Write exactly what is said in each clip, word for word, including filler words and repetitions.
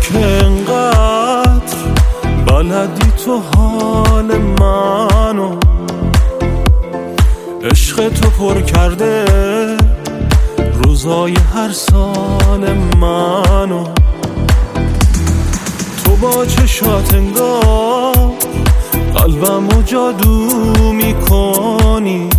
که انقدر بلدی تو حال منو، عشق تو پر کرده روزای هر سال منو. تو با چشات انگار قلبمو جادو میکنی،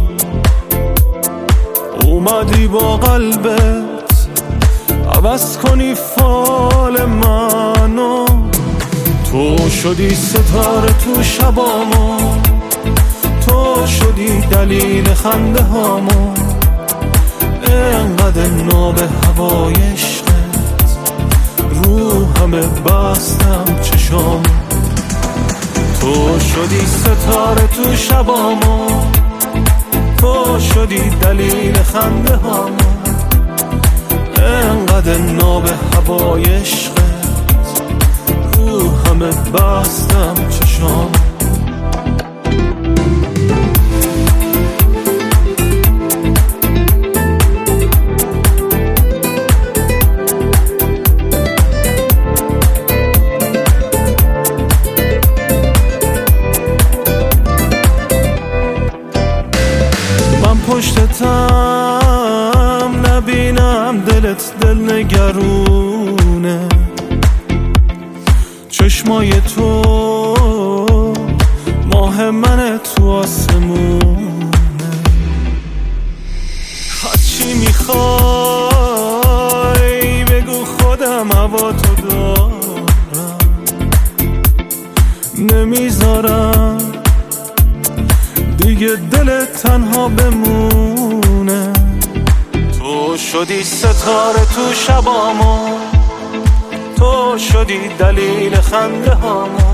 اومدی با قلبت عوض کنی فال منو. تو شدی ستاره تو شبامو، تو شدی دلیل خنده هامو، انقدر ناب هوای عشقت رو همه بستم چشامو. تو شدی ستاره تو شبامو، تو شدی دلیل خنده هامو، انقدر ناب هوای عشقت رو همه بستم چشامو. پشتتم نبینم دلت دل نگرونه، چشمای تو ماه من تو آسمونه. از چی میخوای بگو خودم هوا تو دارم، نمیذارم دیگه دل تنها بمونه. تو شدی ستاره تو شبامو، تو شدی دلیل خنده هامو،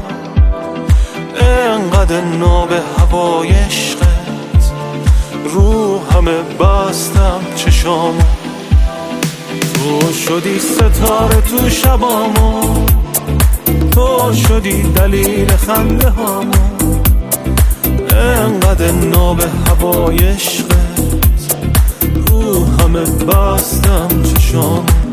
انقدر ناب هوای عشقت رو همه بستم چشامو. تو شدی ستاره تو شبامو، تو شدی دلیل خنده هامو، انقدر ناب هوای عشقت رو همه بستم چشامو.